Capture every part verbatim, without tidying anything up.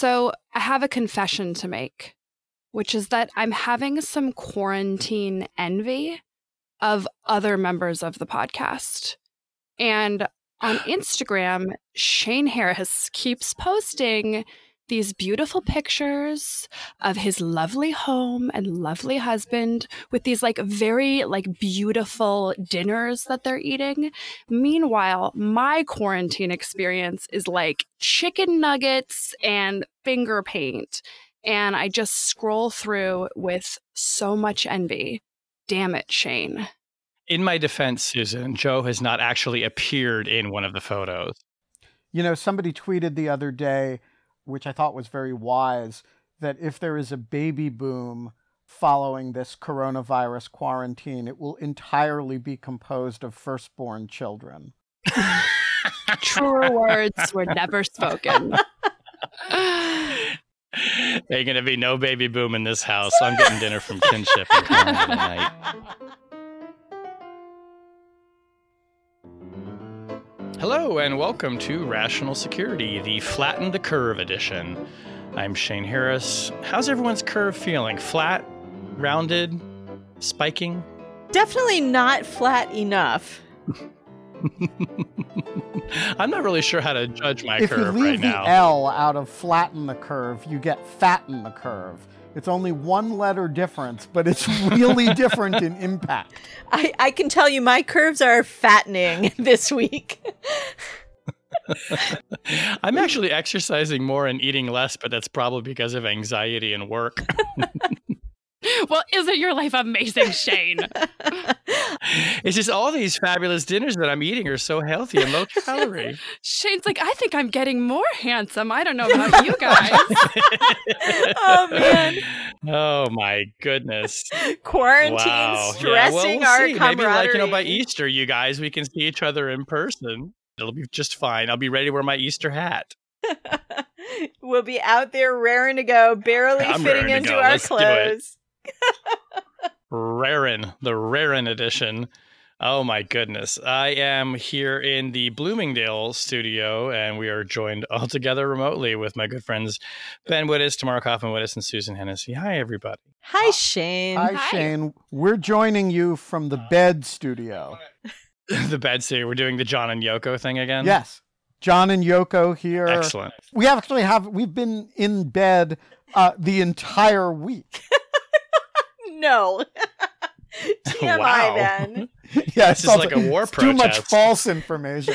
So I have a confession to make, which is that I'm having some quarantine envy of other members of the podcast. And on Instagram, Shane Harris keeps posting these beautiful pictures of his lovely home and lovely husband with these like very like beautiful dinners that they're eating. Meanwhile, my quarantine experience is like chicken nuggets and finger paint. And I just scroll through with so much envy. Damn it, Shane. In my defense, Susan, Joe has not actually appeared in one of the photos. You know, somebody tweeted the other day, which I thought was very wise, that if there is a baby boom following this coronavirus quarantine, it will entirely be composed of firstborn children. Truer words were never spoken. There's going to be no baby boom in this house. I'm getting dinner from Kinship and calling it a night. Hello and welcome to Rational Security, the Flatten the Curve edition. I'm Shane Harris. How's everyone's curve feeling? Flat? Rounded? Spiking? Definitely not flat enough. I'm not really sure how to judge my if curve you leave right the now. L out of flatten the curve, you get fatten the curve. It's only one letter difference, but it's really different in impact. I, I can tell you my curves are fattening this week. I'm actually exercising more and eating less, but that's probably because of anxiety and work. Well, isn't your life amazing, Shane? It's just all these fabulous dinners that I'm eating are so healthy and low calorie. Shane's like, I think I'm getting more handsome. I don't know about you guys. Oh, man. Oh, my goodness. Quarantine Wow. stressing yeah, well, we'll our see. camaraderie. Maybe, like, you know, by Easter, you guys, we can see each other in person. It'll be just fine. I'll be ready to wear my Easter hat. We'll be out there raring to go, barely I'm fitting raring to into go. our Let's do it. clothes. Rarin, the Rarin edition. Oh my goodness. I am here in the Bloomingdale studio, and we are joined all together remotely with my good friends Ben Wittes, Tamara Kaufman-Wittes, and Susan Hennessy. Hi, everybody. Hi, Shane. Hi, Hi. Shane. We're joining you from the bed studio. The bed studio. We're doing the John and Yoko thing again? Yes. John and Yoko here. Excellent. We actually have, we've been in bed uh, the entire week. No. T M I Wow. then. Yeah, This is like a war it's too much protest. false information.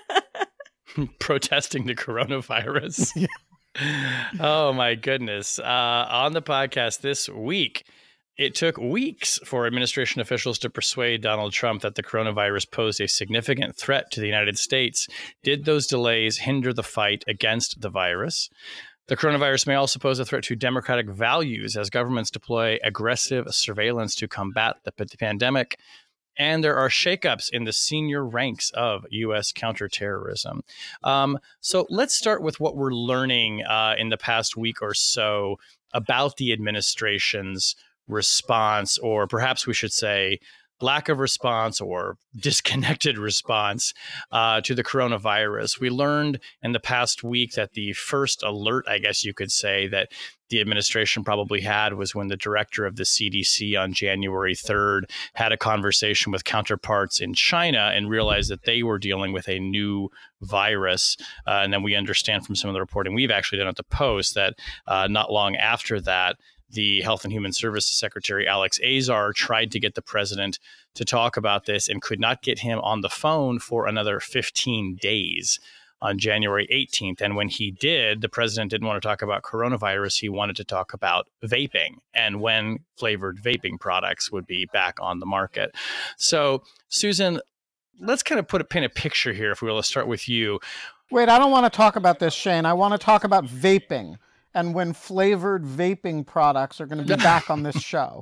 Protesting the coronavirus. Yeah. Oh my goodness. Uh, on the podcast this week, it took weeks for administration officials to persuade Donald Trump that the coronavirus posed a significant threat to the United States. Did those delays hinder the fight against the virus? The coronavirus may also pose a threat to democratic values as governments deploy aggressive surveillance to combat the p- pandemic. And there are shakeups in the senior ranks of U S counterterrorism. Um, so let's start with what we're learning uh, in the past week or so about the administration's response, or perhaps we should say lack of response or disconnected response uh, to the coronavirus. We learned in the past week that the first alert, I guess you could say, that the administration probably had was when the director of the C D C on January third had a conversation with counterparts in China and realized that they were dealing with a new virus. Uh, and then we understand from some of the reporting we've actually done at the Post that uh, not long after that, the Health and Human Services Secretary, Alex Azar, tried to get the president to talk about this and could not get him on the phone for another fifteen days on January eighteenth. And when he did, the president didn't want to talk about coronavirus. He wanted to talk about vaping and when flavored vaping products would be back on the market. So, Susan, let's kind of put a paint a picture here, if we will. Let's start with you. Wait, I don't want to talk about this, Shane. I want to talk about vaping and when flavored vaping products are going to be back on this show.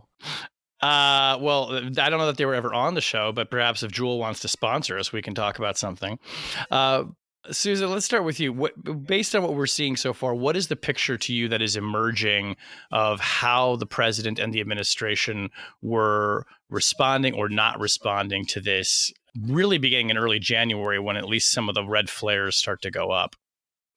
Uh, well, I don't know that they were ever on the show, but perhaps if Juul wants to sponsor us, we can talk about something. Uh, Susan, let's start with you. What, based on what we're seeing so far, what is the picture to you that is emerging of how the president and the administration were responding or not responding to this, really beginning in early January when at least some of the red flares start to go up?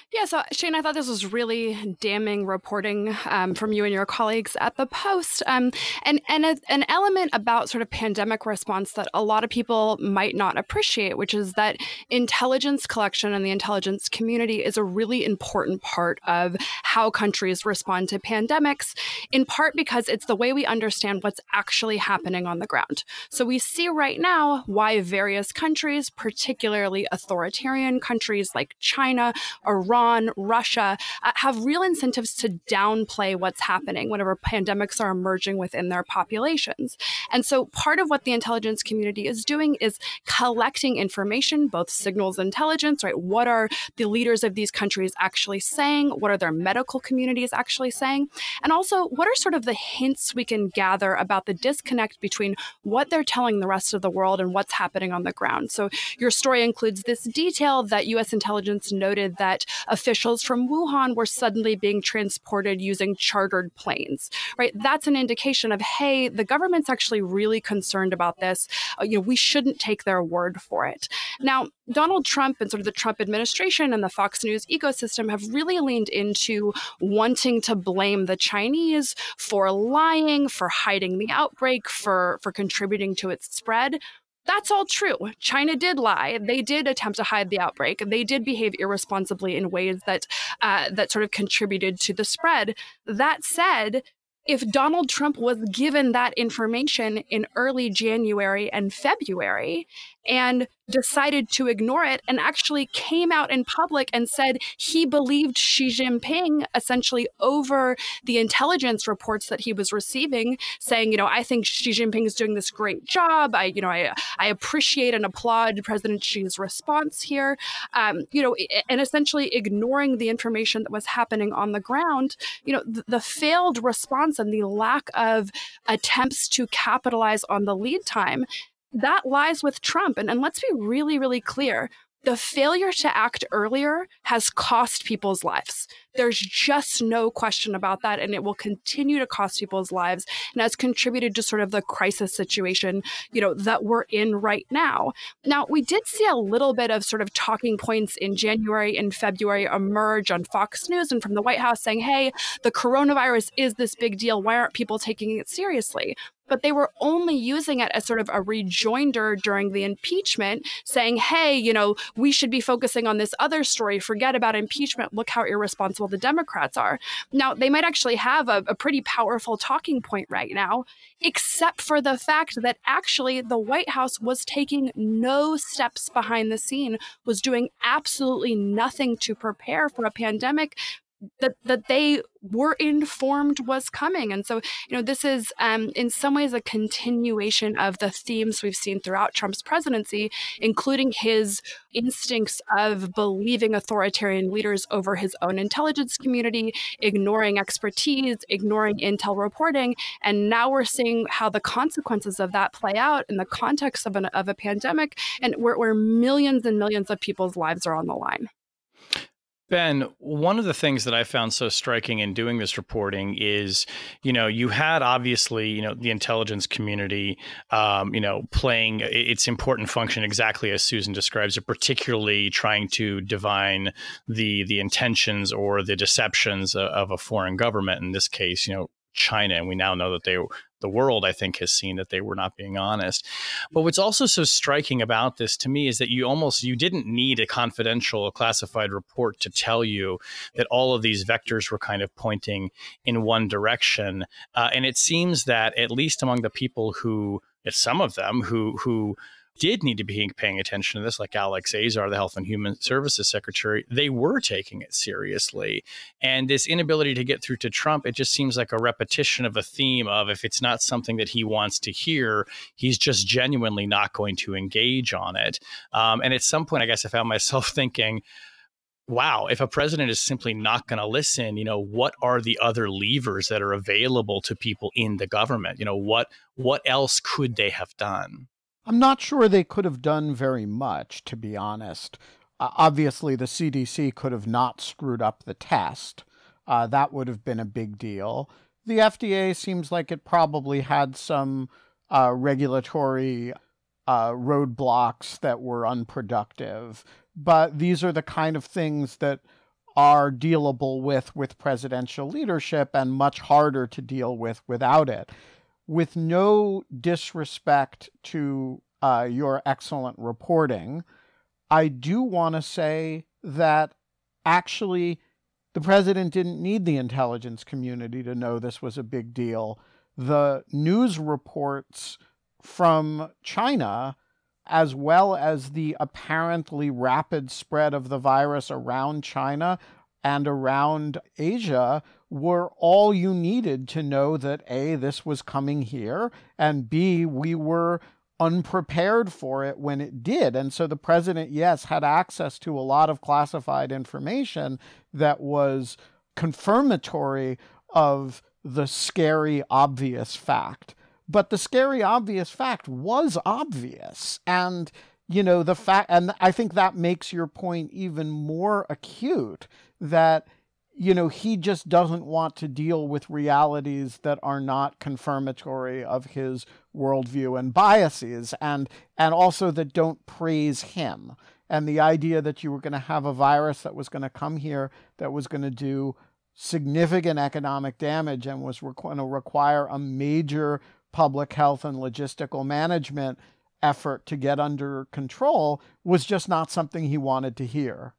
Yeah, so Shane, I thought this was really damning reporting um, from you and your colleagues at the Post, um, and and a, an element about sort of pandemic response that a lot of people might not appreciate, which is that intelligence collection and the intelligence community is a really important part of how countries respond to pandemics, in part because it's the way we understand what's actually happening on the ground. So we see right now why various countries, particularly authoritarian countries like China, Iran, Russia, uh, have real incentives to downplay what's happening whenever pandemics are emerging within their populations. And so part of what the intelligence community is doing is collecting information, both signals intelligence, right? What are the leaders of these countries actually saying? What are their medical communities actually saying? And also, what are sort of the hints we can gather about the disconnect between what they're telling the rest of the world and what's happening on the ground? So your story includes this detail that U S intelligence noted that officials from Wuhan were suddenly being transported using chartered planes, right? That's an indication of, hey, the government's actually really concerned about this. Uh, you know, we shouldn't take their word for it. Now, Donald Trump and sort of the Trump administration and the Fox News ecosystem have really leaned into wanting to blame the Chinese for lying, for hiding the outbreak, for, for contributing to its spread. That's all true. China did lie. They did attempt to hide the outbreak. They did behave irresponsibly in ways that uh, that sort of contributed to the spread. That said, if Donald Trump was given that information in early January and February and decided to ignore it and actually came out in public and said he believed Xi Jinping essentially over the intelligence reports that he was receiving, saying, you know, I think Xi Jinping is doing this great job. I, you know, I, I appreciate and applaud President Xi's response here, um, you know, and essentially ignoring the information that was happening on the ground, you know, the, the failed response and the lack of attempts to capitalize on the lead time, that lies with Trump. And, and let's be really, really clear. The failure to act earlier has cost people's lives. There's just no question about that. And it will continue to cost people's lives and has contributed to sort of the crisis situation, you know, that we're in right now. Now, we did see a little bit of sort of talking points in January and February emerge on Fox News and from the White House saying, hey, the coronavirus is this big deal. Why aren't people taking it seriously? But they were only using it as sort of a rejoinder during the impeachment, saying, hey, you know, we should be focusing on this other story. Forget about impeachment. Look how irresponsible the Democrats are. Now, they might actually have a, a pretty powerful talking point right now, except for the fact that actually the White House was taking no steps behind the scene, was doing absolutely nothing to prepare for a pandemic that that they were informed was coming. And so, you know, this is um, in some ways a continuation of the themes we've seen throughout Trump's presidency, including his instincts of believing authoritarian leaders over his own intelligence community, ignoring expertise, ignoring intel reporting. And now we're seeing how the consequences of that play out in the context of, an, of a pandemic, and where, where millions and millions of people's lives are on the line. Ben, one of the things that I found so striking in doing this reporting is, you know, you had obviously, you know, the intelligence community, um, you know, playing its important function exactly as Susan describes it, particularly trying to divine the the intentions or the deceptions of a foreign government. In this case, you know, China, and we now know that they, the world, I think, has seen that they were not being honest. But what's also so striking about this to me is that you almost, you didn't need a confidential classified report to tell you that all of these vectors were kind of pointing in one direction. Uh, and it seems that at least among the people who, some of them who, who, did need to be paying attention to this, like Alex Azar, the Health and Human Services Secretary, they were taking it seriously. And this inability to get through to Trump, it just seems like a repetition of a theme of if it's not something that he wants to hear, he's just genuinely not going to engage on it. Um, and at some point, I guess I found myself thinking, wow, if a president is simply not going to listen, you know, what are the other levers that are available to people in the government? You know, what what else could they have done? I'm not sure they could have done very much, to be honest. Uh, obviously, the C D C could have not screwed up the test. Uh, that would have been a big deal. The F D A seems like it probably had some uh, regulatory uh, roadblocks that were unproductive. But these are the kind of things that are dealable with with presidential leadership and much harder to deal with without it. With no disrespect to uh, your excellent reporting, I do want to say that actually the president didn't need the intelligence community to know this was a big deal. The news reports from China, as well as the apparently rapid spread of the virus around China and around Asia, were all you needed to know that A, this was coming here, and B, we were unprepared for it when it did. And so the president, yes, had access to a lot of classified information that was confirmatory of the scary, obvious fact. But the scary, obvious fact was obvious. And, you know, the fact, and I think that makes your point even more acute, that, you know, he just doesn't want to deal with realities that are not confirmatory of his worldview and biases, and and also that don't praise him. And the idea that you were going to have a virus that was going to come here that was going to do significant economic damage and was re- going to require a major public health and logistical management effort to get under control was just not something he wanted to hear.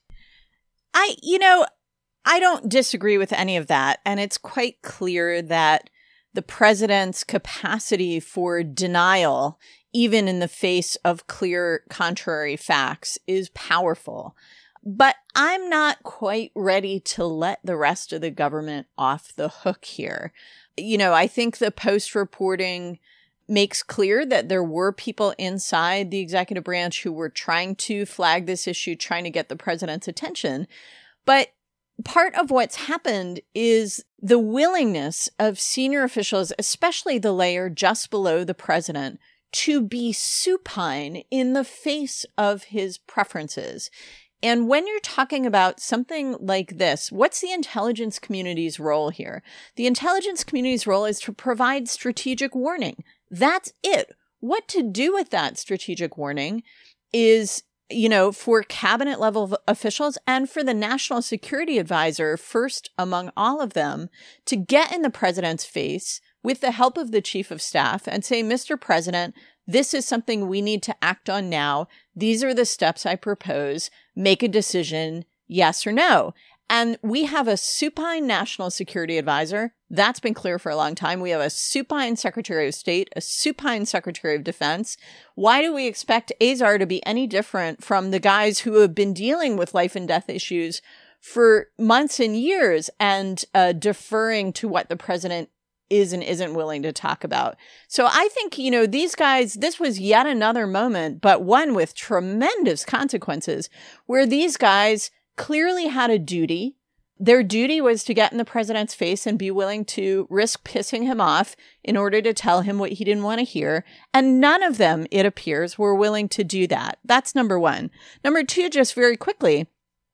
I, you know, I don't disagree with any of that. And it's quite clear that the president's capacity for denial, even in the face of clear contrary facts, is powerful. But I'm not quite ready to let the rest of the government off the hook here. You know, I think the Post reporting makes clear that there were people inside the executive branch who were trying to flag this issue, trying to get the president's attention. But part of what's happened is the willingness of senior officials, especially the layer just below the president, to be supine in the face of his preferences. And when you're talking about something like this, what's the intelligence community's role here? The intelligence community's role is to provide strategic warning. That's it. What to do with that strategic warning is, you know, for cabinet level officials and for the national security advisor, first among all of them, to get in the president's face with the help of the chief of staff and say, Mister President, this is something we need to act on now. These are the steps I propose. Make a decision, yes or no. And we have a supine national security advisor. That's been clear for a long time. We have a supine secretary of state, a supine secretary of defense. Why do we expect Azar to be any different from the guys who have been dealing with life and death issues for months and years and uh, deferring to what the president is and isn't willing to talk about? So I think, you know, these guys, this was yet another moment, but one with tremendous consequences, where these guys clearly had a duty. Their duty was to get in the president's face and be willing to risk pissing him off in order to tell him what he didn't want to hear. And none of them, it appears, were willing to do that. That's number one. Number two, just very quickly,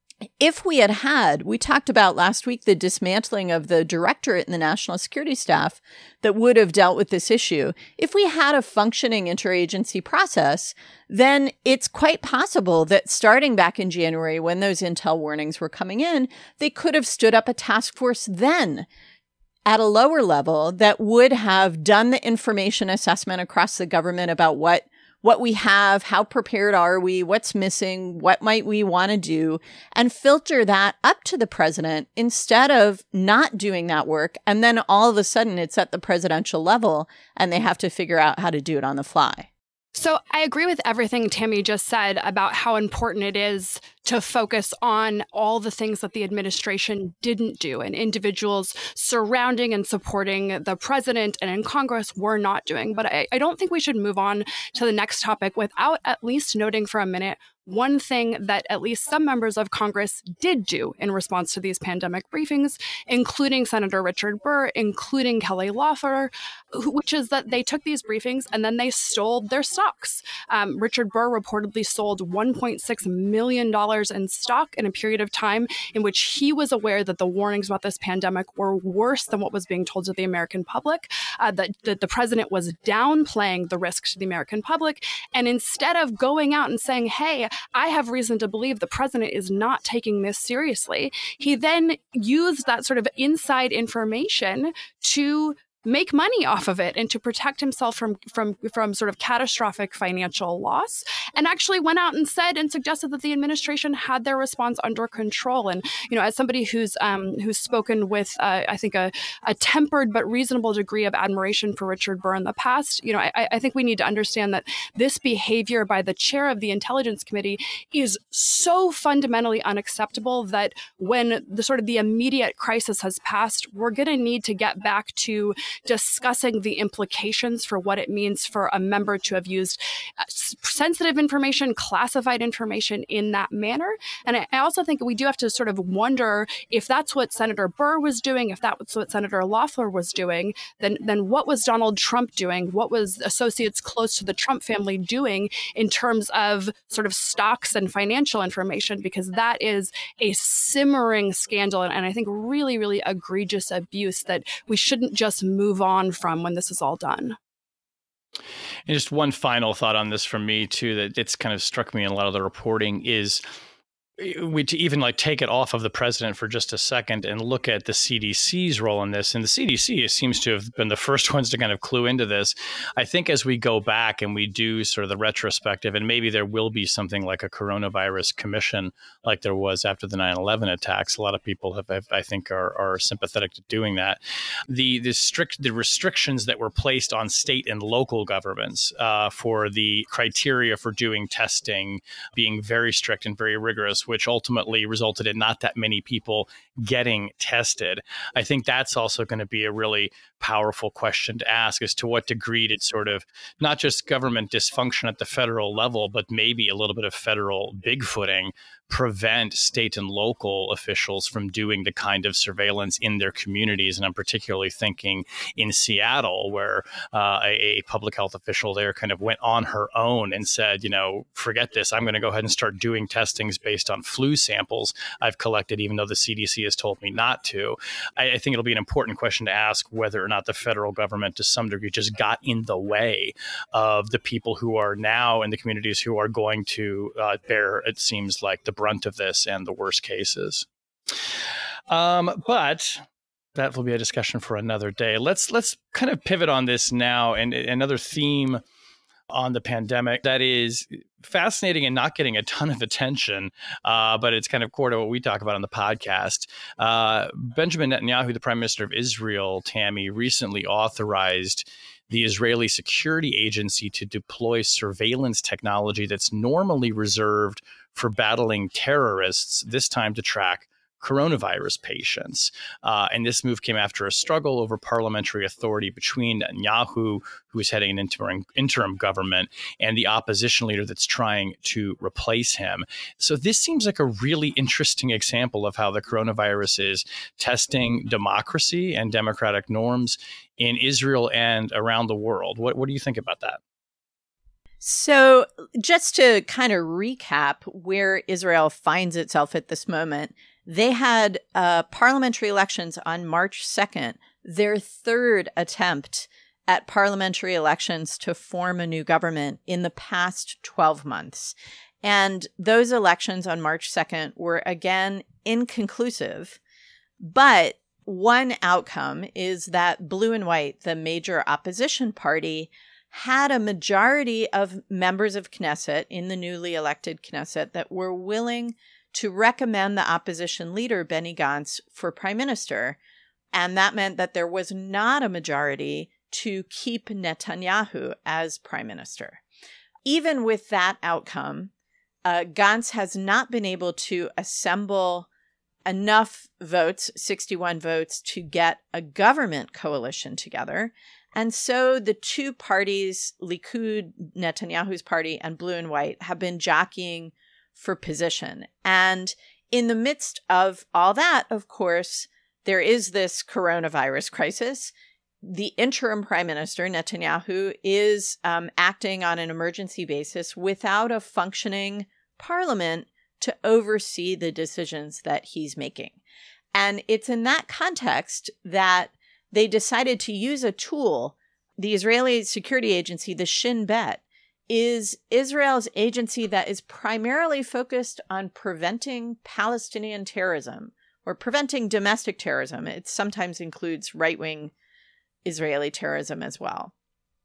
if we had had, we talked about last week the dismantling of the directorate in the National Security Staff that would have dealt with this issue. If we had a functioning interagency process, then it's quite possible that starting back in January, when those intel warnings were coming in, they could have stood up a task force then at a lower level that would have done the information assessment across the government about what what we have, how prepared are we, what's missing, what might we want to do, and filter that up to the president instead of not doing that work. And then all of a sudden it's at the presidential level and they have to figure out how to do it on the fly. So I agree with everything Tammy just said about how important it is to focus on all the things that the administration didn't do and individuals surrounding and supporting the president and in Congress were not doing. But I, I don't think we should move on to the next topic without at least noting for a minute one thing that at least some members of Congress did do in response to these pandemic briefings, including Senator Richard Burr, including Kelly Loeffler, which is that they took these briefings and then they stole their stocks. Um, Richard Burr reportedly sold one point six million dollars in stock in a period of time in which he was aware that the warnings about this pandemic were worse than what was being told to the American public, uh, that, that the president was downplaying the risk to the American public. And instead of going out and saying, hey, I have reason to believe the president is not taking this seriously. He then used that sort of inside information to make money off of it and to protect himself from from from sort of catastrophic financial loss, and actually went out and said and suggested that the administration had their response under control. And, you know, as somebody who's um, who's spoken with, uh, I think, a, a tempered but reasonable degree of admiration for Richard Burr in the past, you know, I, I think we need to understand that this behavior by the chair of the Intelligence Committee is so fundamentally unacceptable that when the sort of the immediate crisis has passed, we're going to need to get back to discussing the implications for what it means for a member to have used uh, sensitive information, classified information in that manner. And I, I also think we do have to sort of wonder if that's what Senator Burr was doing, if that's what Senator Loeffler was doing, then, then what was Donald Trump doing? What was associates close to the Trump family doing in terms of sort of stocks and financial information? Because that is a simmering scandal, and, and I think really, really egregious abuse that we shouldn't just move move on from when this is all done. And just one final thought on this from me too, that it's kind of struck me in a lot of the reporting is we to even like take it off of the president for just a second and look at the C D C's role in this. And the C D C seems to have been the first ones to kind of clue into this. I think as we go back and we do sort of the retrospective, and maybe there will be something like a coronavirus commission like there was after the nine eleven attacks. A lot of people have, have I think, are, are sympathetic to doing that. The the strict the restrictions that were placed on state and local governments uh, for the criteria for doing testing being very strict and very rigorous, which ultimately resulted in not that many people getting tested. I think that's also going to be a really powerful question to ask, as to what degree did sort of not just government dysfunction at the federal level, but maybe a little bit of federal bigfooting prevent state and local officials from doing the kind of surveillance in their communities. And I'm particularly thinking in Seattle, where uh, a, a public health official there kind of went on her own and said, you know, forget this. I'm going to go ahead and start doing testings based on flu samples I've collected, even though the C D C has told me not to. I, I think it'll be an important question to ask whether or not the federal government to some degree just got in the way of the people who are now in the communities who are going to uh, bear, it seems like, the brunt of this and the worst cases. Um, but that will be a discussion for another day. Let's let's kind of pivot on this now, and another theme on the pandemic that is fascinating and not getting a ton of attention, uh, but it's kind of core to what we talk about on the podcast. Uh, Benjamin Netanyahu, the Prime Minister of Israel, Tammy, recently authorized the Israeli Security Agency to deploy surveillance technology that's normally reserved for battling terrorists, this time to track coronavirus patients. Uh, and this move came after a struggle over parliamentary authority between Netanyahu, who is heading an interim, interim government, and the opposition leader that's trying to replace him. So this seems like a really interesting example of how the coronavirus is testing democracy and democratic norms in Israel and around the world. What, what do you think about that? So just to kind of recap where Israel finds itself at this moment, they had uh, parliamentary elections on March second, their third attempt at parliamentary elections to form a new government in the past twelve months. And those elections on March second were again inconclusive. But one outcome is that Blue and White, the major opposition party, had a majority of members of Knesset in the newly elected Knesset that were willing to recommend the opposition leader, Benny Gantz, for prime minister. And that meant that there was not a majority to keep Netanyahu as prime minister. Even with that outcome, uh, Gantz has not been able to assemble enough votes, sixty-one votes, to get a government coalition together. And so the two parties, Likud, Netanyahu's party, and Blue and White, have been jockeying for position. And in the midst of all that, of course, there is this coronavirus crisis. The interim prime minister, Netanyahu, is um, acting on an emergency basis without a functioning parliament to oversee the decisions that he's making. And it's in that context that they decided to use a tool. The Israeli Security Agency, the Shin Bet, is Israel's agency that is primarily focused on preventing Palestinian terrorism or preventing domestic terrorism. It sometimes includes right-wing Israeli terrorism as well.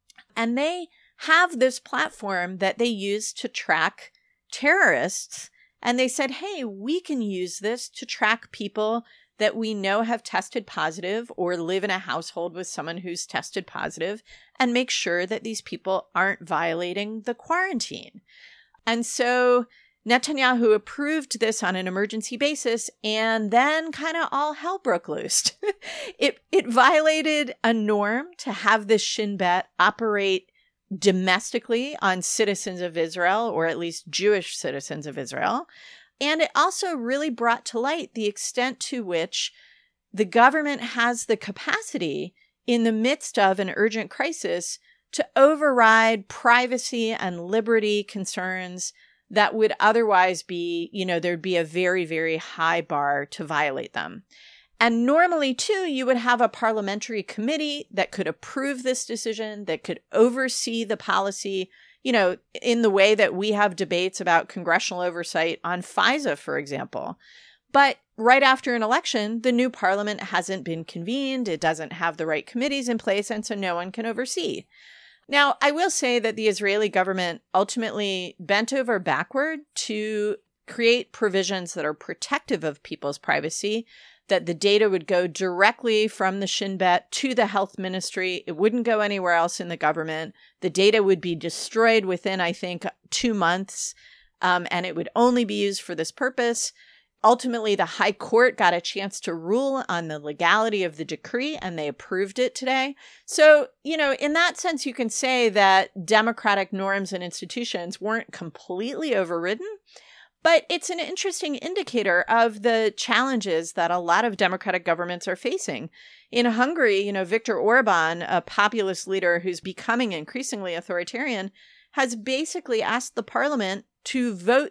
And they have this platform that they use to track terrorists. And they said, hey, we can use this to track people that we know have tested positive or live in a household with someone who's tested positive and make sure that these people aren't violating the quarantine. And so Netanyahu approved this on an emergency basis, and then kind of all hell broke loose. it, it violated a norm to have this Shin Bet operate domestically on citizens of Israel, or at least Jewish citizens of Israel. And it also really brought to light the extent to which the government has the capacity in the midst of an urgent crisis to override privacy and liberty concerns that would otherwise be, you know, there'd be a very, very high bar to violate them. And normally, too, you would have a parliamentary committee that could approve this decision, that could oversee the policy, you know, in the way that we have debates about congressional oversight on FISA, for example. But right after an election, the new parliament hasn't been convened. It doesn't have the right committees in place, and so no one can oversee. Now, I will say that the Israeli government ultimately bent over backward to create provisions that are protective of people's privacy, that the data would go directly from the Shin Bet to the health ministry. It wouldn't go anywhere else in the government. The data would be destroyed within, I think, two months, um, and it would only be used for this purpose. Ultimately, the High Court got a chance to rule on the legality of the decree, and they approved it today. So, you know, in that sense, you can say that democratic norms and institutions weren't completely overridden. But it's an interesting indicator of the challenges that a lot of democratic governments are facing. In Hungary, you know, Viktor Orban, a populist leader who's becoming increasingly authoritarian, has basically asked the parliament to vote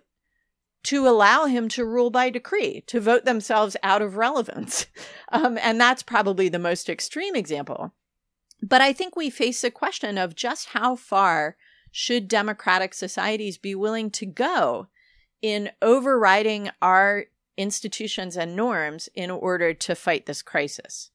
to allow him to rule by decree, to vote themselves out of relevance. Um, and that's probably the most extreme example. But I think we face a question of just how far should democratic societies be willing to go in overriding our institutions and norms in order to fight this crisis.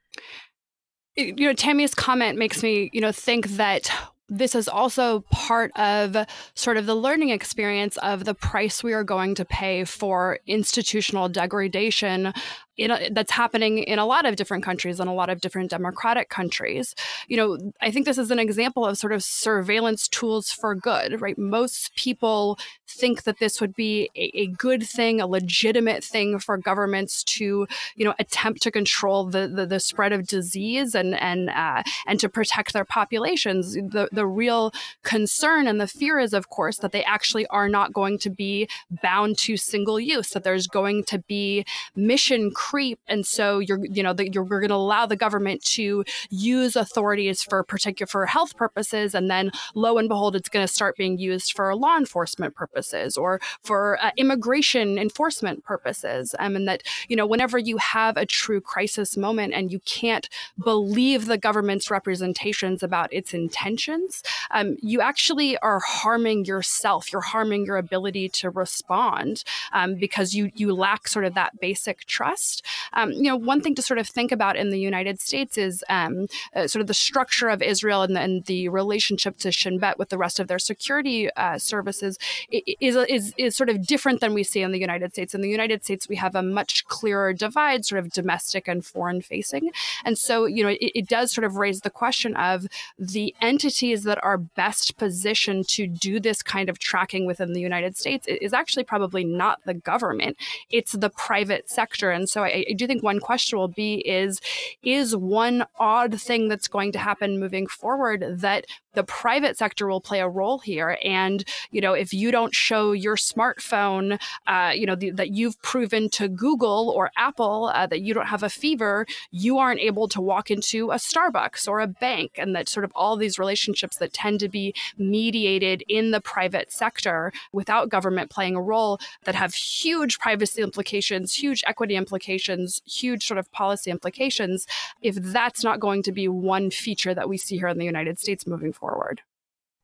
You know, Tammy's comment makes me, you know, think that this is also part of sort of the learning experience of the price we are going to pay for institutional degradation in a, that's happening in a lot of different countries and a lot of different democratic countries. You know, I think this is an example of sort of surveillance tools for good, right? Most people think that this would be a, a good thing, a legitimate thing for governments to, you know, attempt to control the the, the spread of disease and and uh, and to protect their populations. The the real concern and the fear is, of course, that they actually are not going to be bound to single use, that there's going to be mission creep. And so you're, you know, that you're, we're going to allow the government to use authorities for particular, for health purposes. And then lo and behold, it's going to start being used for law enforcement purposes or for uh, immigration enforcement purposes. Um, and that, you know, whenever you have a true crisis moment and you can't believe the government's representations about its intentions, um, you actually are harming yourself. You're harming your ability to respond um, because you, you lack sort of that basic trust. Um, you know, one thing to sort of think about in the United States is um, uh, sort of the structure of Israel and the, and the relationship to Shin Bet with the rest of their security uh, services is, is is sort of different than we see in the United States. In the United States, we have a much clearer divide, sort of domestic and foreign facing. And so, you know, it, it does sort of raise the question of the entities that are best positioned to do this kind of tracking within the United States is actually probably not the government. It's the private sector. And so I, I do think one question will be is, is one odd thing that's going to happen moving forward that the private sector will play a role here. And, you know, if you don't show your smartphone, uh, you know, the, that you've proven to Google or Apple uh, that you don't have a fever, you aren't able to walk into a Starbucks or a bank. And that sort of all these relationships that tend to be mediated in the private sector without government playing a role that have huge privacy implications, huge equity implications, huge sort of policy implications, if that's not going to be one feature that we see here in the United States moving forward.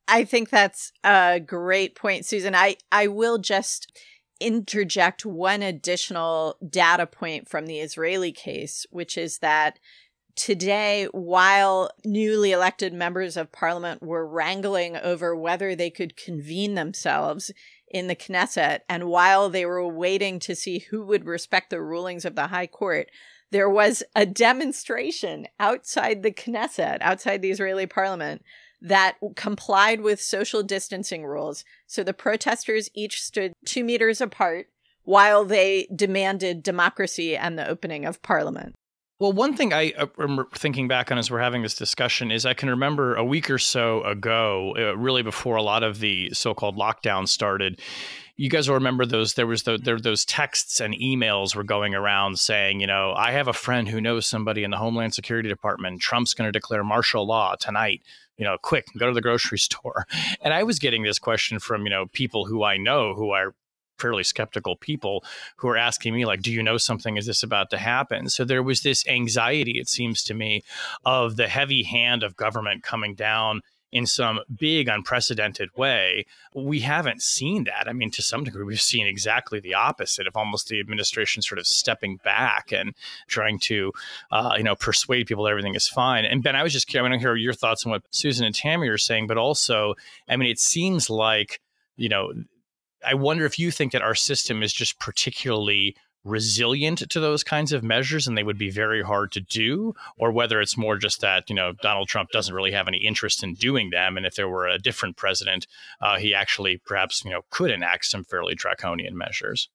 I think that's a great point, Susan. I, I will just interject one additional data point from the Israeli case, which is that today, while newly elected members of parliament were wrangling over whether they could convene themselves in the Knesset, and while they were waiting to see who would respect the rulings of the High Court, there was a demonstration outside the Knesset, outside the Israeli parliament, that complied with social distancing rules. So the protesters each stood two meters apart while they demanded democracy and the opening of parliament. Well, one thing I remember thinking back on as we're having this discussion is I can remember a week or so ago, uh, really before a lot of the so-called lockdown started, you guys will remember those, there was the, there, those texts and emails were going around saying, you know, I have a friend who knows somebody in the Homeland Security Department. Trump's going to declare martial law tonight. You know, quick, go to the grocery store. And I was getting this question from, you know, people who I know who are fairly skeptical people who are asking me, like, do you know something? Is this about to happen? So there was this anxiety, it seems to me, of the heavy hand of government coming down in some big, unprecedented way. We haven't seen that. I mean, to some degree, we've seen exactly the opposite of almost the administration sort of stepping back and trying to, uh, you know, persuade people that everything is fine. And Ben, I was just curious, I want to hear your thoughts on what Susan and Tammy are saying, but also, I mean, it seems like, you know, I wonder if you think that our system is just particularly resilient to those kinds of measures and they would be very hard to do, or whether it's more just that, you know, Donald Trump doesn't really have any interest in doing them. And if there were a different president, uh, he actually perhaps, you know, could enact some fairly draconian measures.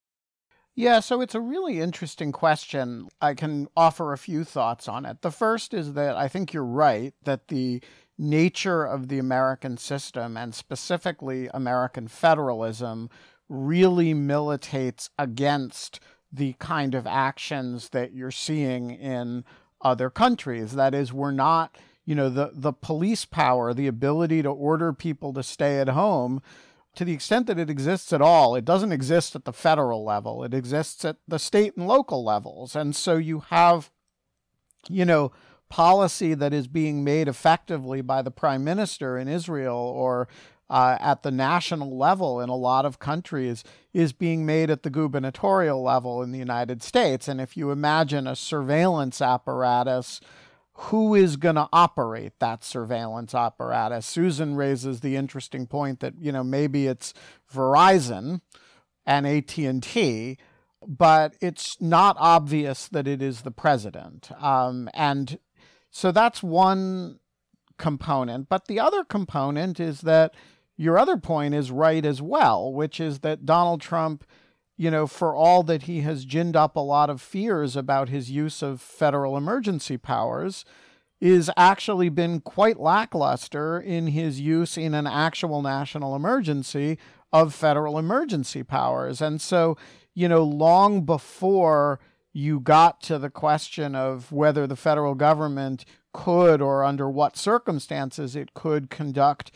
Yeah, so it's a really interesting question. I can offer a few thoughts on it. The first is that I think you're right that the nature of the American system, and specifically American federalism, really militates against the kind of actions that you're seeing in other countries. That is, we're not, you know, the, the police power, the ability to order people to stay at home, to the extent that it exists at all, it doesn't exist at the federal level. It exists at the state and local levels. And so you have, you know, policy that is being made effectively by the prime minister in Israel or uh, at the national level in a lot of countries is being made at the gubernatorial level in the United States. And if you imagine a surveillance apparatus, who is going to operate that surveillance apparatus? Susan raises the interesting point that, you know, maybe it's Verizon and A T and T, but it's not obvious that it is the president. Um, and so that's one component. But the other component is that your other point is right as well, which is that Donald Trump, you know, for all that he has ginned up a lot of fears about his use of federal emergency powers, is actually been quite lackluster in his use in an actual national emergency of federal emergency powers. And so, you know, long before you got to the question of whether the federal government could or under what circumstances it could conduct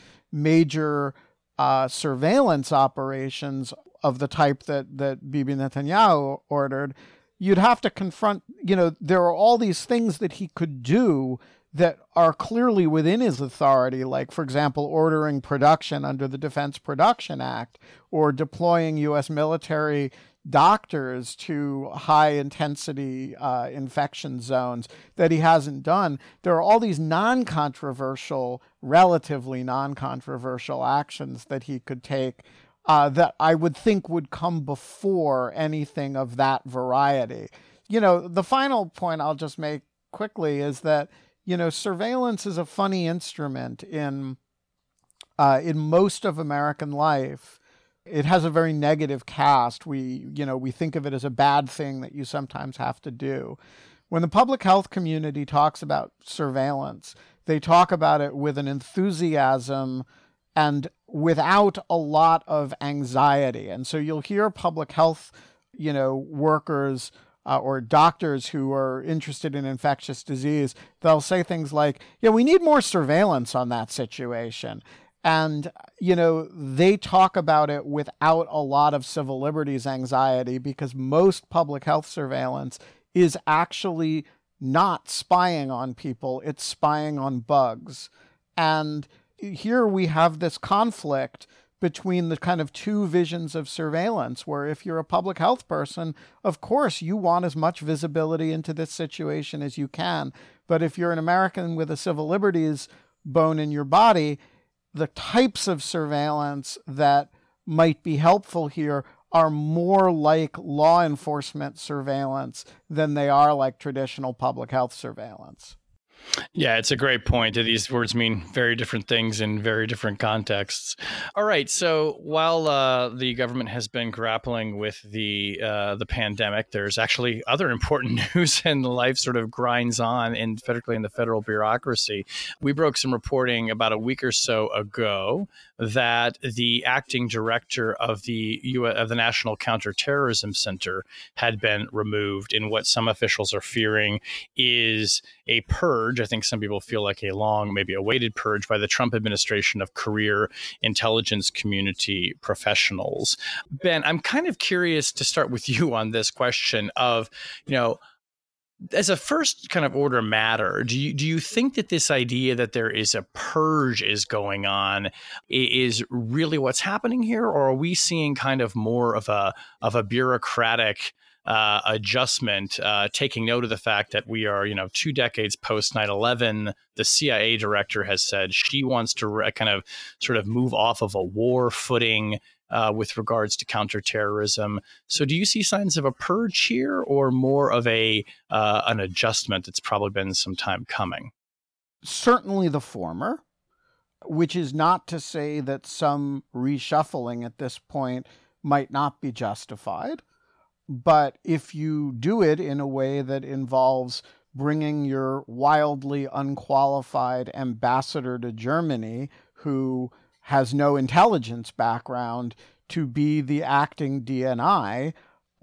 major uh, surveillance operations of the type that, that Bibi Netanyahu ordered, you'd have to confront, you know, there are all these things that he could do that are clearly within his authority, like, for example, ordering production under the Defense Production Act or deploying U S military doctors to high-intensity uh, infection zones that he hasn't done. There are all these non-controversial, relatively non-controversial actions that he could take uh, that I would think would come before anything of that variety. You know, the final point I'll just make quickly is that, you know, surveillance is a funny instrument in uh, in most of American life. It has a very negative cast. We, you know, we think of it as a bad thing that you sometimes have to do. When the public health community talks about surveillance, they talk about it with an enthusiasm and without a lot of anxiety. And so you'll hear public health, you know, workers uh, or doctors who are interested in infectious disease, they'll say things like, yeah, we need more surveillance on that situation. And, you know, they talk about it without a lot of civil liberties anxiety because most public health surveillance is actually not spying on people. It's spying on bugs. And here we have this conflict between the kind of two visions of surveillance, where if you're a public health person, of course, you want as much visibility into this situation as you can. But if you're an American with a civil liberties bone in your body, the types of surveillance that might be helpful here are more like law enforcement surveillance than they are like traditional public health surveillance. Yeah, it's a great point. These words mean very different things in very different contexts. All right. So while uh, the government has been grappling with the uh, the pandemic, there's actually other important news, and life sort of grinds on, in particularly in the federal bureaucracy. We broke some reporting about a week or so ago that the acting director of the U S, of the National Counterterrorism Center had been removed in what some officials are fearing is a purge. I think some people feel like a long, maybe awaited purge by the Trump administration of career intelligence community professionals. Ben, I'm kind of curious to start with you on this question of, you know, as a first kind of order matter, do you do you think that this idea that there is a purge is going on is really what's happening here, or are we seeing kind of more of a of a bureaucratic uh, adjustment, uh, taking note of the fact that we are, you know, two decades post nine eleven? The C I A director has said she wants to re- kind of sort of move off of a war footing Uh, with regards to counterterrorism. So do you see signs of a purge here, or more of a uh, an adjustment that's probably been some time coming? Certainly the former, which is not to say that some reshuffling at this point might not be justified. But if you do it in a way that involves bringing your wildly unqualified ambassador to Germany, who has no intelligence background, to be the acting D N I,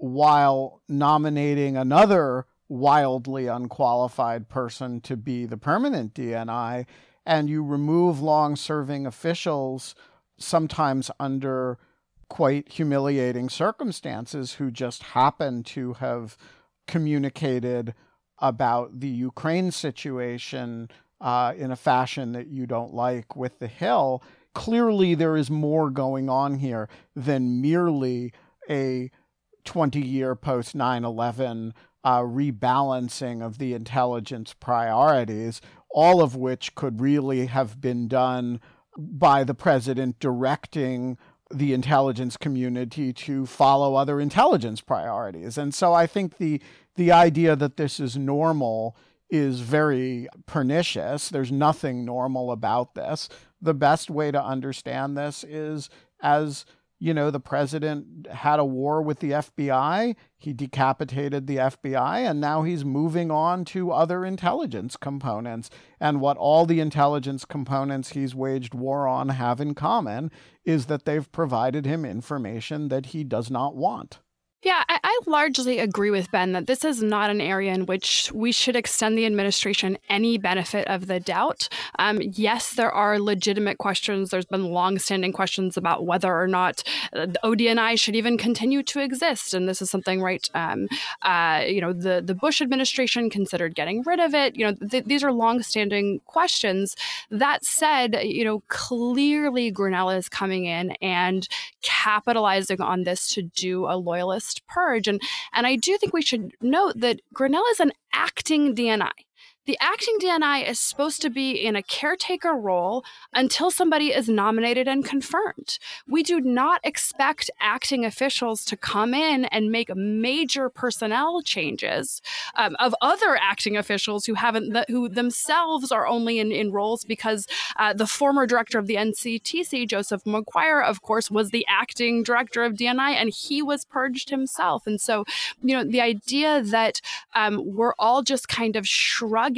while nominating another wildly unqualified person to be the permanent D N I, and you remove long-serving officials, sometimes under quite humiliating circumstances, who just happen to have communicated about the Ukraine situation uh, in a fashion that you don't like with the Hill. Clearly, there is more going on here than merely a twenty-year post nine eleven uh, rebalancing of the intelligence priorities, all of which could really have been done by the president directing the intelligence community to follow other intelligence priorities. And so I think the the idea that this is normal is very pernicious. There's nothing normal about this. The best way to understand this is, as you know, the president had a war with the F B I. He decapitated the F B I, and now he's moving on to other intelligence components. And what all the intelligence components he's waged war on have in common is that they've provided him information that he does not want. Yeah, I, I largely agree with Ben that this is not an area in which we should extend the administration any benefit of the doubt. Um, yes, there are legitimate questions. There's been longstanding questions about whether or not uh, the O D N I should even continue to exist. And this is something, right, um, uh, you know, the, the Bush administration considered getting rid of it. You know, th- these are longstanding questions. That said, you know, clearly Grenell is coming in and capitalizing on this to do a loyalist purge. And, and I do think we should note that Grenell is an acting D N I. The acting D N I is supposed to be in a caretaker role until somebody is nominated and confirmed. We do not expect acting officials to come in and make major personnel changes um, of other acting officials who haven't, th- who themselves are only in, in roles because uh, the former director of the N C T C, Joseph McGuire, of course, was the acting director of D N I, and he was purged himself. And so, you know, the idea that um, we're all just kind of shrugging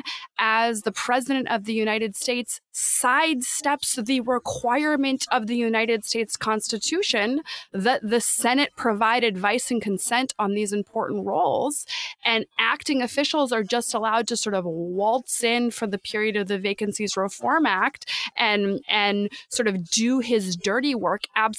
as the president of the United States sidesteps the requirement of the United States Constitution that the Senate provide advice and consent on these important roles, and acting officials are just allowed to sort of waltz in for the period of the Vacancies Reform Act and and sort of do his dirty work absent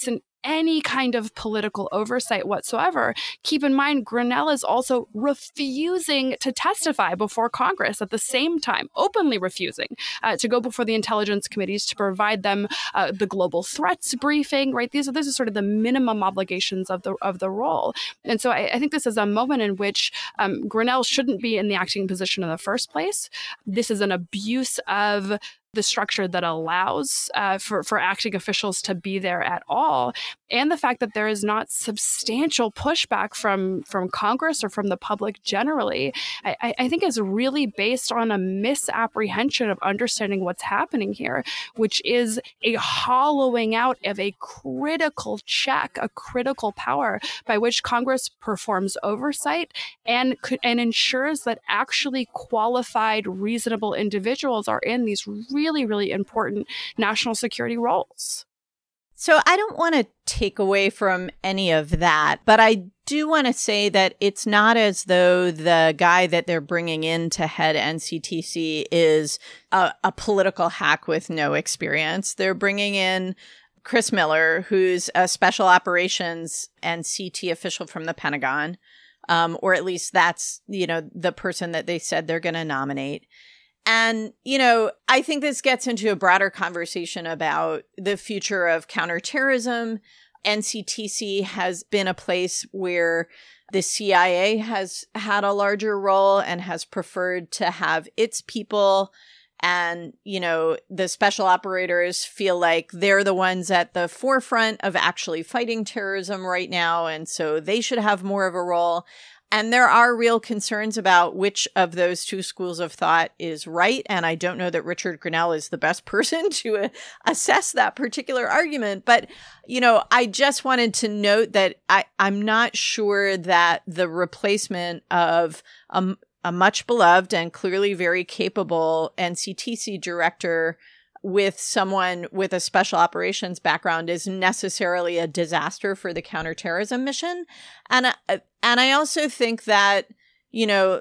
any kind of political oversight whatsoever. Keep in mind, Grenell is also refusing to testify before Congress at the same time, openly refusing uh, to go before the intelligence committees to provide them uh, the global threats briefing, right? These are, these are sort of the minimum obligations of the of the role. And so I, I think this is a moment in which um, Grenell shouldn't be in the acting position in the first place. This is an abuse of the structure that allows uh, for, for acting officials to be there at all, and the fact that there is not substantial pushback from, from Congress or from the public generally, I, I think is really based on a misapprehension of understanding what's happening here, which is a hollowing out of a critical check, a critical power by which Congress performs oversight and, and ensures that actually qualified, reasonable individuals are in these really really, really important national security roles. So I don't want to take away from any of that, but I do want to say that it's not as though the guy that they're bringing in to head N C T C is a, a political hack with no experience. They're bringing in Chris Miller, who's a special operations and C T official from the Pentagon, um, or at least that's, you know, the person that they said they're going to nominate. And, you know, I think this gets into a broader conversation about the future of counterterrorism. N C T C has been a place where the C I A has had a larger role and has preferred to have its people. And, you know, the special operators feel like they're the ones at the forefront of actually fighting terrorism right now. And so they should have more of a role. And there are real concerns about which of those two schools of thought is right. And I don't know that Richard Grenell is the best person to uh, assess that particular argument. But, you know, I just wanted to note that I, I'm not sure that the replacement of a, a much beloved and clearly very capable N C T C director with someone with a special operations background is necessarily a disaster for the counterterrorism mission. And, uh, and I also think that, you know,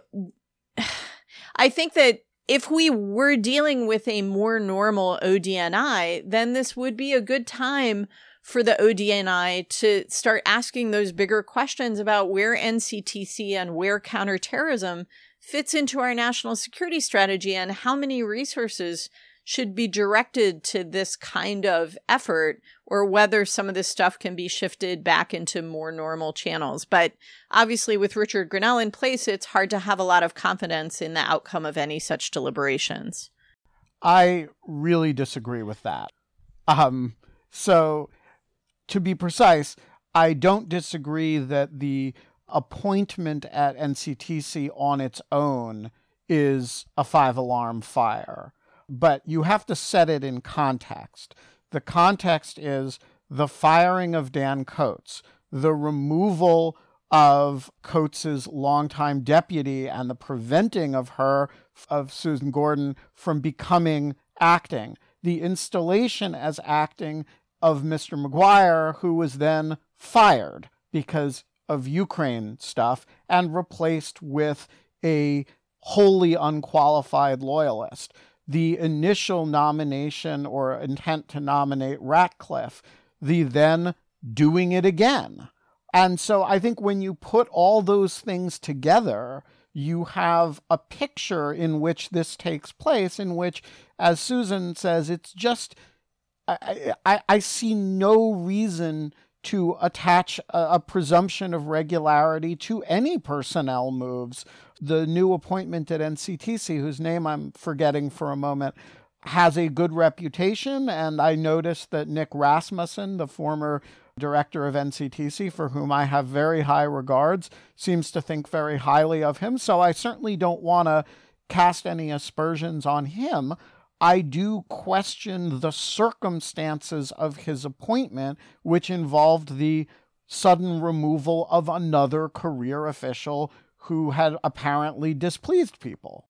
I think that if we were dealing with a more normal O D N I, then this would be a good time for the O D N I to start asking those bigger questions about where N C T C and where counterterrorism fits into our national security strategy and how many resources should be directed to this kind of effort, or whether some of this stuff can be shifted back into more normal channels. But obviously with Richard Grenell in place, it's hard to have a lot of confidence in the outcome of any such deliberations. I really disagree with that. Um, so to be precise, I don't disagree that the appointment at N C T C on its own is a five-alarm fire. But you have to set it in context. The context is the firing of Dan Coats, the removal of Coats's longtime deputy, and the preventing of her, of Susan Gordon, from becoming acting, the installation as acting of Mister McGuire, who was then fired because of Ukraine stuff and replaced with a wholly unqualified loyalist. The initial nomination or intent to nominate Ratcliffe, the then doing it again. And so I think when you put all those things together, you have a picture in which this takes place, in which, as Susan says, it's just, I, I, I see no reason to attach a, a presumption of regularity to any personnel moves. The new appointment at N C T C, whose name I'm forgetting for a moment, has a good reputation. And I noticed that Nick Rasmussen, the former director of N C T C, for whom I have very high regards, seems to think very highly of him. So I certainly don't want to cast any aspersions on him. I do question the circumstances of his appointment, which involved the sudden removal of another career official who had apparently displeased people.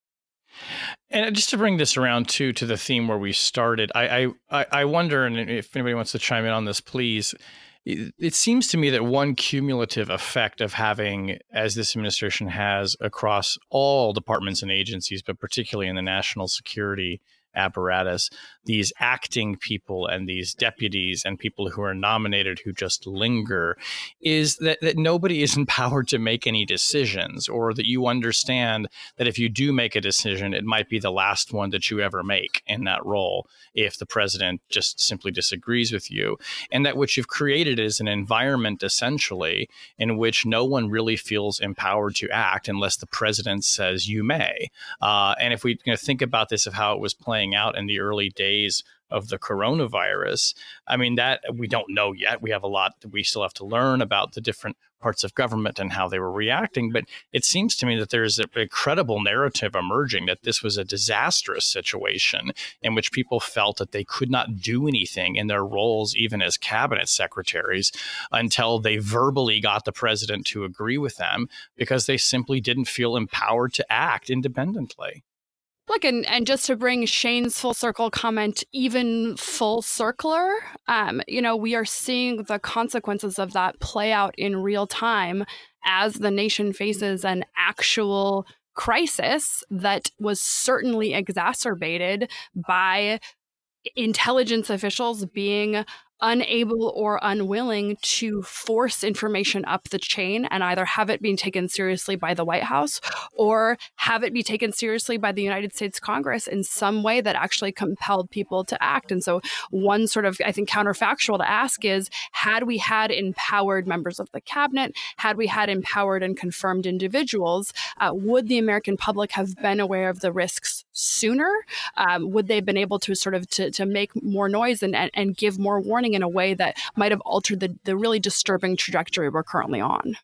And just to bring this around too to the theme where we started, I I, I wonder, and if anybody wants to chime in on this, please. It, it seems to me that one cumulative effect of having, as this administration has across all departments and agencies, but particularly in the national security apparatus, these acting people and these deputies and people who are nominated who just linger, is that, that nobody is empowered to make any decisions, or that you understand that if you do make a decision, it might be the last one that you ever make in that role if the president just simply disagrees with you. And that what you've created is an environment essentially in which no one really feels empowered to act unless the president says you may. Uh, and if we you know, think about this of how it was playing out in the early days of the coronavirus, I mean, that we don't know yet. We have a lot that we still have to learn about the different parts of government and how they were reacting. But it seems to me that there's a, a credible narrative emerging that this was a disastrous situation in which people felt that they could not do anything in their roles, even as cabinet secretaries, until they verbally got the president to agree with them, because they simply didn't feel empowered to act independently. Look, and, and just to bring Shane's full circle comment even full circler, um, you know, we are seeing the consequences of that play out in real time as the nation faces an actual crisis that was certainly exacerbated by intelligence officials being unable or unwilling to force information up the chain and either have it being taken seriously by the White House or have it be taken seriously by the United States Congress in some way that actually compelled people to act. And so one sort of, I think, counterfactual to ask is, had we had empowered members of the cabinet, had we had empowered and confirmed individuals, uh, would the American public have been aware of the risks sooner? Um, would they have been able to sort of to, to make more noise and, and, and give more warning in a way that might have altered the, the really disturbing trajectory we're currently on?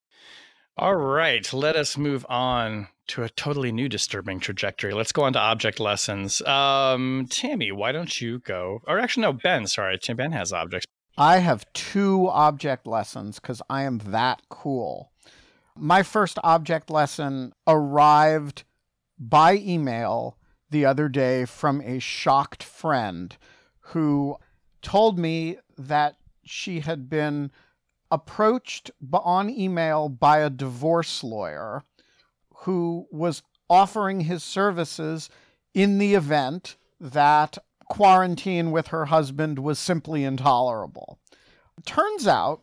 All right, let us move on to a totally new disturbing trajectory. Let's go on to object lessons. Um, Tammy, why don't you go? Or actually, no, Ben, sorry. Ben has objects. I have two object lessons because I am that cool. My first object lesson arrived by email the other day from a shocked friend who told me that she had been approached on email by a divorce lawyer who was offering his services in the event that quarantine with her husband was simply intolerable. It turns out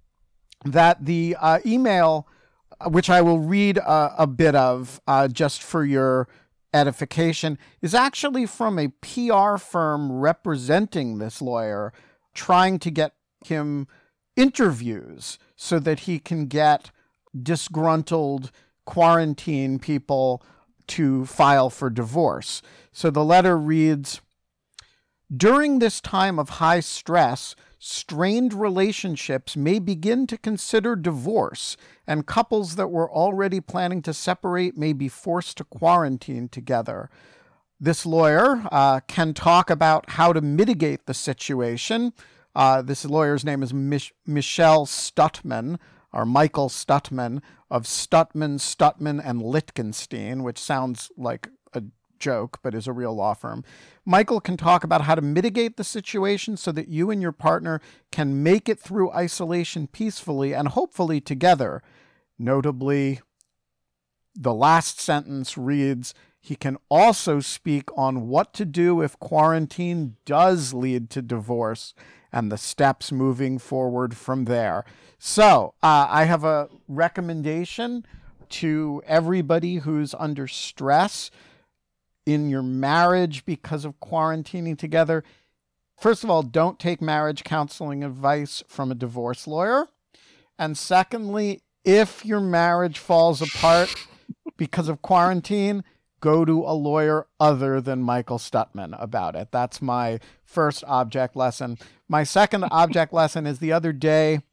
that the uh, email, which I will read a, a bit of uh, just for your edification, is actually from a P R firm representing this lawyer, trying to get him interviews so that he can get disgruntled quarantine people to file for divorce. So the letter reads, "During this time of high stress, strained relationships may begin to consider divorce, and couples that were already planning to separate may be forced to quarantine together. This lawyer uh, can talk about how to mitigate the situation." Uh, this lawyer's name is Mich- Michelle Stutman, or Michael Stutman, of Stutman, Stutman, and Lichtenstein, which sounds like a joke, but is a real law firm. Michael can talk about how to mitigate the situation so that you and your partner can make it through isolation peacefully and hopefully together. Notably, the last sentence reads, "He can also speak on what to do if quarantine does lead to divorce and the steps moving forward from there." So uh, I have a recommendation to everybody who's under stress in your marriage because of quarantining together. First of all, don't take marriage counseling advice from a divorce lawyer. And secondly, if your marriage falls apart because of quarantine, go to a lawyer other than Michael Stutman about it. That's my first object lesson. My second object lesson is the other day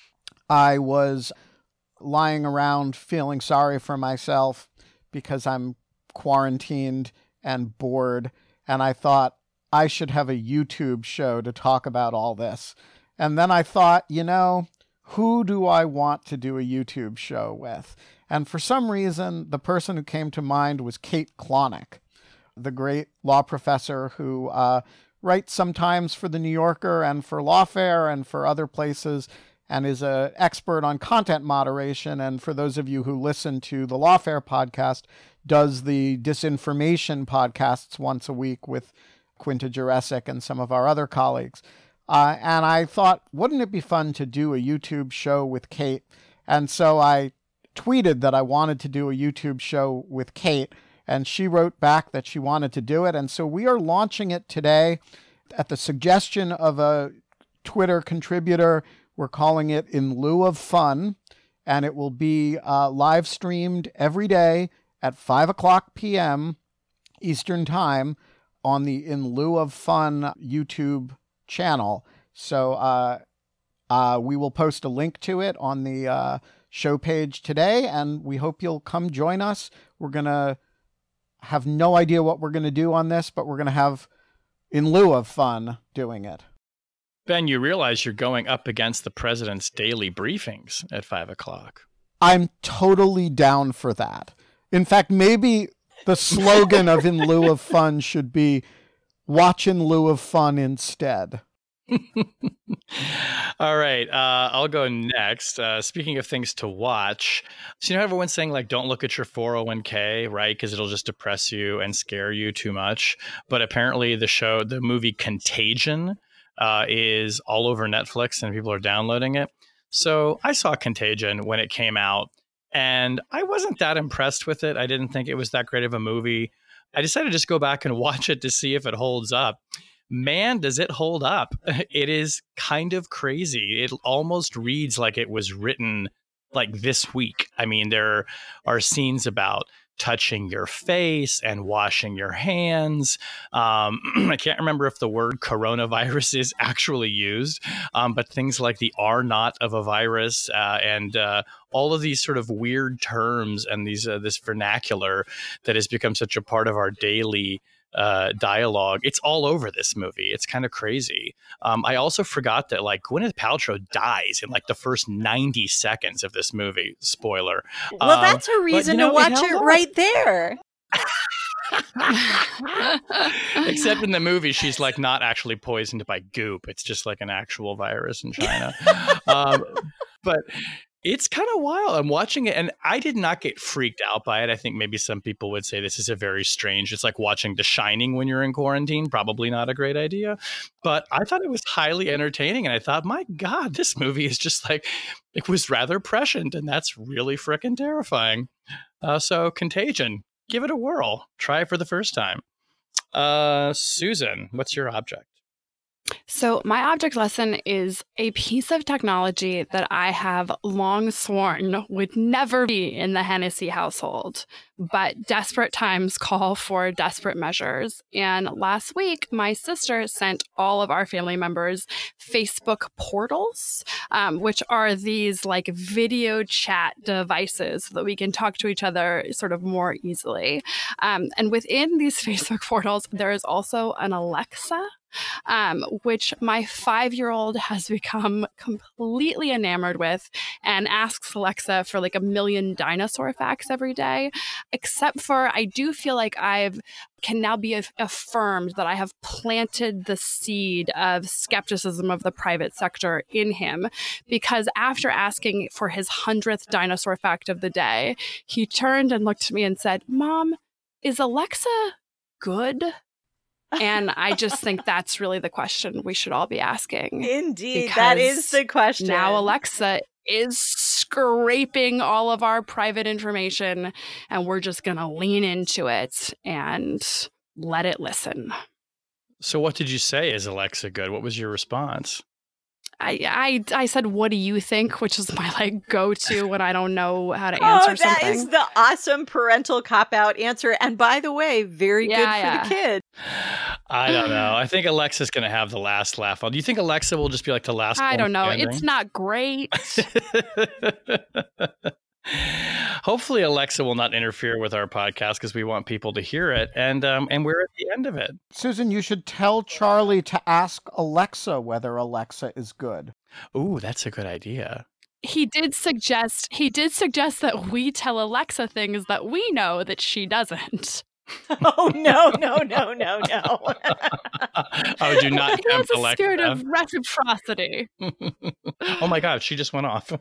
I was lying around feeling sorry for myself because I'm quarantined and bored, and I thought I should have a YouTube show to talk about all this. And then I thought, you know, who do I want to do a YouTube show with? And for some reason, the person who came to mind was Kate Klonick, the great law professor who uh, writes sometimes for The New Yorker and for Lawfare and for other places, and is an expert on content moderation. And for those of you who listen to the Lawfare podcast, does the disinformation podcasts once a week with Quinta Jurecic and some of our other colleagues. Uh, and I thought, wouldn't it be fun to do a YouTube show with Kate? And so I tweeted that I wanted to do a YouTube show with Kate, and she wrote back that she wanted to do it. And so we are launching it today at the suggestion of a Twitter contributor. We're calling it In Lieu of Fun, and it will be uh, live streamed every day at five o'clock p.m. Eastern Time on the In Lieu of Fun YouTube channel. So uh, uh, we will post a link to it on the uh, show page today, and we hope you'll come join us. We're going to have no idea what we're going to do on this, but we're going to have in lieu of fun doing it. Ben, you realize you're going up against the president's daily briefings at five o'clock. I'm totally down for that. In fact, maybe the slogan of In Lieu of Fun should be watch in lieu of fun instead. All right, uh, I'll go next. Uh, speaking of things to watch, so you know everyone's saying like don't look at your four oh one k, right? Because it'll just depress you and scare you too much. But apparently the show, the movie Contagion, uh, is all over Netflix and people are downloading it. So I saw Contagion when it came out, and I wasn't that impressed with it. I didn't think it was that great of a movie. I decided to just go back and watch it to see if it holds up. Man, does it hold up. It is kind of crazy. It almost reads like it was written like this week. I mean, there are scenes about touching your face and washing your hands. Um, I can't remember if the word coronavirus is actually used, um, but things like the R naught of a virus uh, and uh, all of these sort of weird terms and these uh, this vernacular that has become such a part of our daily uh, dialogue. It's all over this movie. It's kind of crazy. Um, I also forgot that like Gwyneth Paltrow dies in like the first ninety seconds of this movie. Spoiler. Well, um, that's a reason but, you know, to watch it, it right there. Except in the movie, she's like not actually poisoned by goop. It's just like an actual virus in China. um, but it's kind of wild. I'm watching it and I did not get freaked out by it. I think maybe some people would say this is a very strange, it's like watching The Shining when you're in quarantine. Probably not a great idea. But I thought it was highly entertaining. And I thought, my God, this movie is just like, it was rather prescient. And that's really freaking terrifying. Uh, so Contagion, give it a whirl. Try it for the first time. Uh, Susan, what's your object? So my object lesson is a piece of technology that I have long sworn would never be in the Hennessy household, but desperate times call for desperate measures. And last week, my sister sent all of our family members Facebook portals, um, which are these like video chat devices so that we can talk to each other sort of more easily. Um, and within these Facebook portals, there is also an Alexa, Um, which my five-year-old has become completely enamored with and asks Alexa for like a million dinosaur facts every day, except for I do feel like I've can now be af- affirmed that I have planted the seed of skepticism of the private sector in him, because after asking for his hundredth dinosaur fact of the day, he turned and looked at me and said, "Mom, is Alexa good?" And I just think that's really the question we should all be asking. Indeed, that is the question. Now Alexa is scraping all of our private information, and we're just going to lean into it and let it listen. So what did you say? Is Alexa good? What was your response? I, I I said, "What do you think?" which is my like go-to when I don't know how to answer oh, that something. That is the awesome parental cop-out answer. And by the way, very yeah, good for yeah. the kid. I don't know. I think Alexa's going to have the last laugh. Do you think Alexa will just be like the last I one don't know. standing? It's not great. Hopefully Alexa will not interfere with our podcast because we want people to hear it. And um, and we're at the end of it. Susan, you should tell Charlie to ask Alexa whether Alexa is good. Ooh, that's a good idea. He did suggest he did suggest that we tell Alexa things that we know that she doesn't. Oh, no, no, no, no, no. Oh, do not He has tempt a Alexa. spirit of reciprocity. Oh my God, she just went off.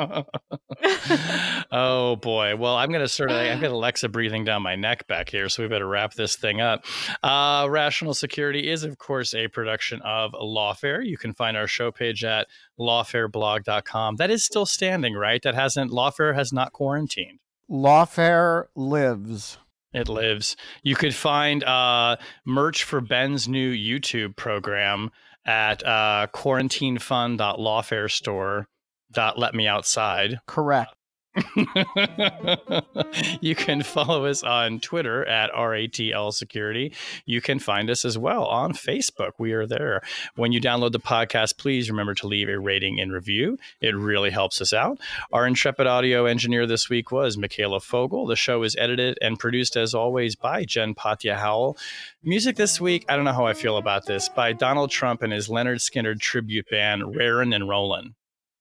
Oh boy. Well, I'm going to sort of, I've got Alexa breathing down my neck back here, so we better wrap this thing up. Uh, Rational Security is, of course, a production of Lawfare. You can find our show page at lawfare blog dot com. That is still standing, right? That hasn't, Lawfare has not quarantined. Lawfare lives. It lives. You could find uh, merch for Ben's new YouTube program at uh, quarantinefun dot lawfarestore dot let me outside. Correct. You can follow us on Twitter at R A T L Security. You can find us as well on Facebook. We are there. When you download the podcast, please remember to leave a rating and review. It really helps us out. Our intrepid audio engineer this week was Michaela Fogel. The show is edited and produced, as always, by Jen Patja Howell. Music this week, I don't know how I feel about this, by Donald Trump and his Leonard Skinner tribute band, Rarin' and Rollin'.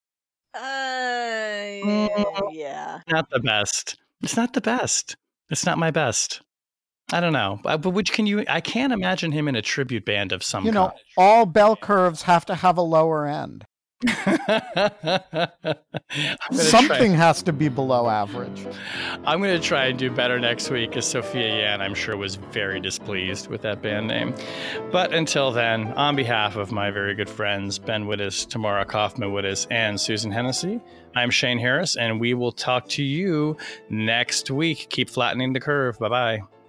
Uh, yeah. Not the best. It's not the best. It's not my best. I don't know. But which can you? I can't imagine him in a tribute band of some You know, kind. all bell curves have to have a lower end. Something try, has to be below average. I'm going to try and do better next week, because Sophia Yan, I'm sure, was very displeased with that band name. But until then, on behalf of my very good friends, Ben Wittes, Tamara Kaufman-Wittes, and Susan Hennessy, I'm Shane Harris, and we will talk to you next week. Keep flattening the curve. Bye-bye.